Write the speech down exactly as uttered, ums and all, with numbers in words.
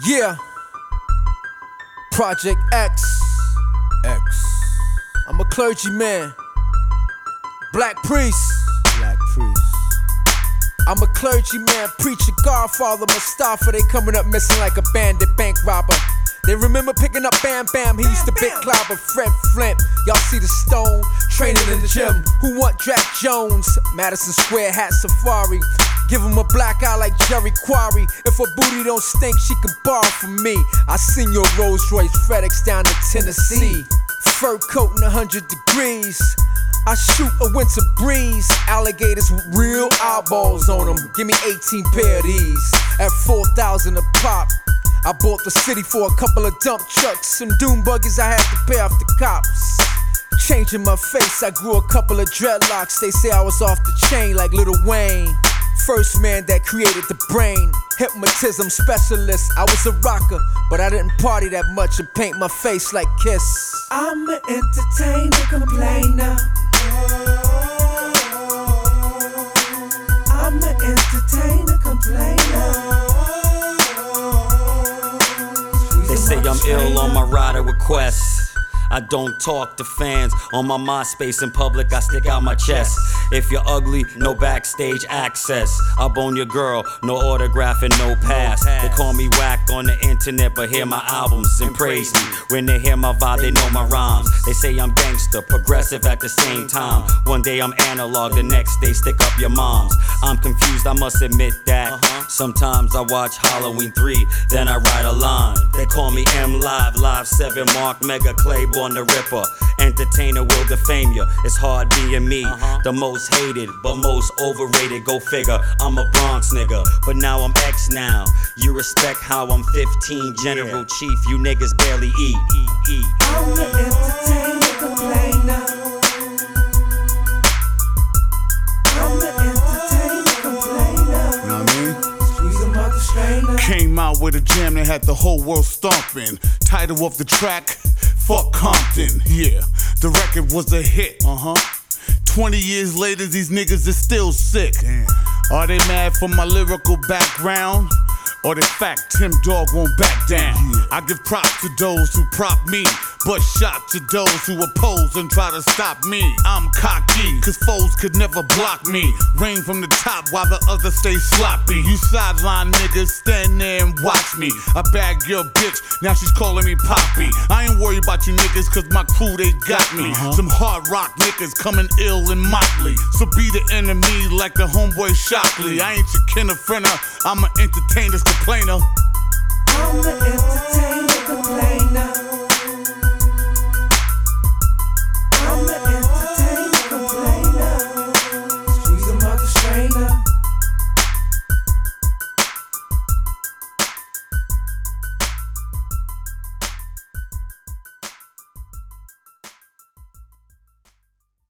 Yeah. Project X. X. I'm a clergyman. Black priest. Black priest. I'm a clergyman, preacher, Godfather, Mustafa. They coming up missing like a bandit bank robber. They remember picking up Bam Bam, he used to big clobber Fred Flint. Y'all see the stone, training in the gym. Who want Jack Jones? Madison Square Hat Safari. Give him a black eye like Jerry Quarry. If her booty don't stink, she can borrow from me. I seen your Rolls Royce FedEx down to Tennessee. Fur coat in a hundred degrees. I shoot a winter breeze. Alligators with real eyeballs on them. Give me eighteen pair of these at four thousand a pop. I bought the city for a couple of dump trucks. Some doom buggies I had to pay off the cops. Changing my face, I grew a couple of dreadlocks. They say I was off the chain like Lil Wayne. First man that created the brain. Hypnotism specialist, I was a rocker, but I didn't party that much and paint my face like Kiss. I'm an entertainer, complainer. I'm an entertainer, complainer. They say I'm ill on my rider requests. I don't talk to fans. On my MySpace in public, I stick out my chest. If you're ugly, no backstage access. I bone your girl, no autograph and no pass. They call me whack on the internet, but hear my albums and praise me. When they hear my vibe, they know my rhymes. They say I'm gangster, progressive at the same time. One day I'm analog, the next day stick up your moms. I'm confused, I must admit that. Sometimes I watch Halloween three, then I write a line. They call me M Live, Live seven, Mark Mega, Claiborne the Ripper. Entertainer will defame you. It's hard being me, uh-huh. The most hated, but most overrated. Go figure, I'm a Bronx nigga, but now I'm X now. You respect how I'm fifteen, General yeah. Chief. You niggas barely eat. eat, eat. I'm the entertainer, complainer. I'm the entertainer, complainer. You know what I mean? Squeeze them out the strainer. Came out with a jam that had the whole world stomping. Title of the track, Fuck Compton. Yeah, the record was a hit. Uh-huh. twenty years later, these niggas are still sick. Damn. Are they mad for my lyrical background? Or the fact Tim Dog won't back down? Yeah. I give props to those who prop me, but shot to those who oppose and try to stop me. I'm cocky, cause foes could never block me. Rain from the top while the others stay sloppy. You sideline niggas, stand there and watch me. I bag your bitch, now she's calling me Poppy. I ain't worried about you niggas, cause my crew, they got me. Uh-huh. Some hard rock niggas coming ill and motley. So be the enemy like the homeboy Shockley. I ain't your kin or friender, I'm an entertainer's complainer. I'm the entertainer.